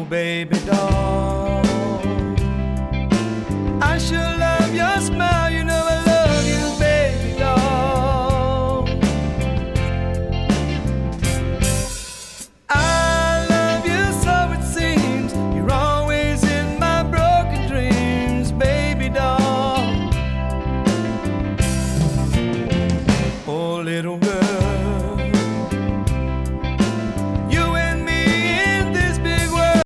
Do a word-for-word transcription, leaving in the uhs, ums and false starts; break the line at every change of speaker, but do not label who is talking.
Oh, baby doll, I sure love your smile. You know I love you, baby doll. I love you so it seems. You're always in my broken dreams, baby doll. Oh, little girl,